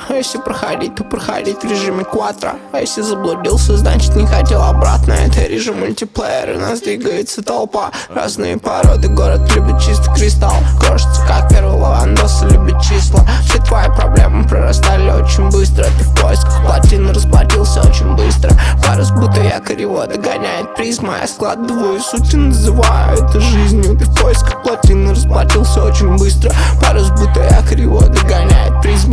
А если проходить, то проходить в режиме квадро. А если заблудился, значит не хотел обратно. Это режим мультиплеер, и нас двигается толпа. Разные породы, город любит чистый кристалл. Крошится, как первый лавандос, любит числа. Все твои проблемы прорастали очень быстро. Ты в поисках плотины расплатился очень быстро. Парус будто якорь его догоняет призма. Я складываю суть и называю это жизнью. Ты в поисках плотины расплатился очень быстро. Парус будто якорь его догоняет призма.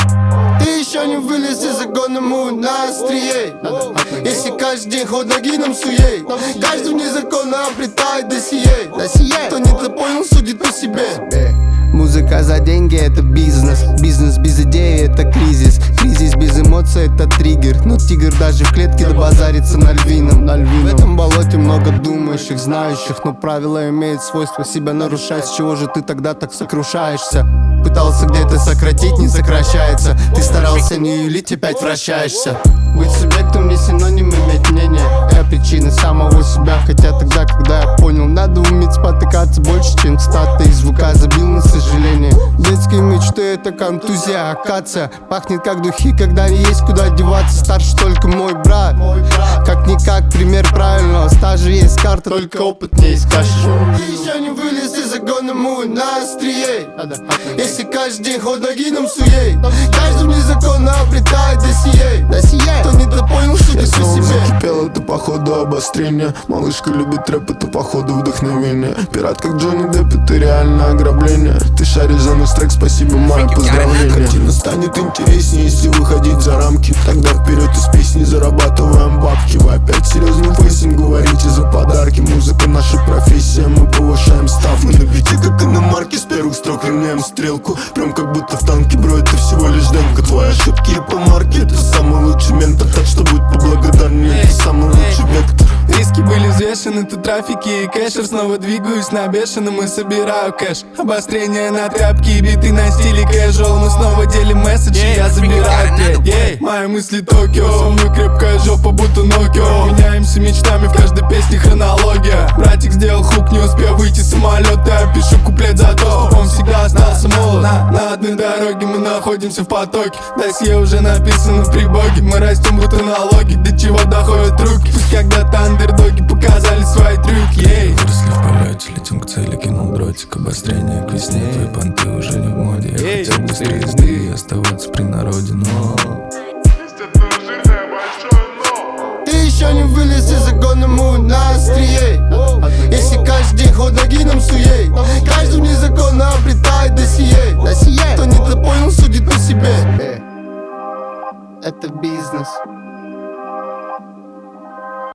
Ты еще не вылез из загона, мы на острие. Если каждый день ход ноги нам суей, каждый незаконно обретает досье. Кто не понял, судит по себе. Музыка за деньги — это бизнес. Бизнес без идеи — это кризис. Кризис без эмоций — это триггер. Но тигр даже в клетке добазарится на львином. В этом болоте много думающих, знающих. Но правила имеют свойство себя нарушать. С чего же ты тогда так сокрушаешься? Пытался где-то сократить, не сокращается. Ты старался не юлить, опять вращаешься. Быть субъектом не синоним иметь мнение. Я причина самого себя. Хотя тогда, когда я понял, надо уметь спотыкаться больше, чем цитаты из звука. Забил на сожаление. Детские мечты — это контузия, акация. Пахнет как духи, когда не есть куда деваться. Старше только мой брат. Как-никак пример правильного стажа. Есть карта, только опыт не искашешь. Ты еще не вылез из загона, мы на острие. Если каждый день ход ноги нам суей, каждый незаконно обретает досье. Кто не понял, судит по себе. Закипело, это походу обострение. Малышка любит рэп, это походу вдохновение. Пират как Джонни Депп, это реально ограбление. Ты шаришь за наш трек, спасибо, мое поздравление. Картина станет интереснее, если выходить за рамки. Тогда вперед из песни зарабатываем бабки. Вы опять серьезным фейсом говорите за подарки. Музыка наша профессия, мы повышаем ставки. На бите как иномарки, с первых строк равняем стрелку. Прям как будто в танке, бро, это всего лишь демка. Твои ошибки и помарки — это самый лучший ментор. Так что будь поблагодарнее, это самый лучший вектор. Риски были взвешены, тут трафики и кэшер. Снова двигаюсь на бешеном и собираю кэш. Обострение на тряпки, биты на стиле casual. Мы снова делим месседжи, я забираю трек. Мои мысли Токио, со мной крепкая жопа, будто Nokia. Меняемся мечтами, в каждой песне хронология. Братик сделал хук, не успел выйти с самолета. Я пишу куплет за то, чтоб он всегда остался молод. На одной дороге мы находимся в потоке. Досье уже написано в прибоге. Мы растем будто налоги, до чего доходят руки. Пусть когда-то андердоги показали свои трюки. Выросли в полете, летим к цели, кинул дротик. Обострение к весне, твои понты уже не в моде. Я хотел быстрее езды и оставаться при народе, но Ты еще не вылез из загона, мы на острие. Если каждый день ход ноги нам суей, каждый незаконно обретает досье. Кто не понял, судит по себе. Это бизнес.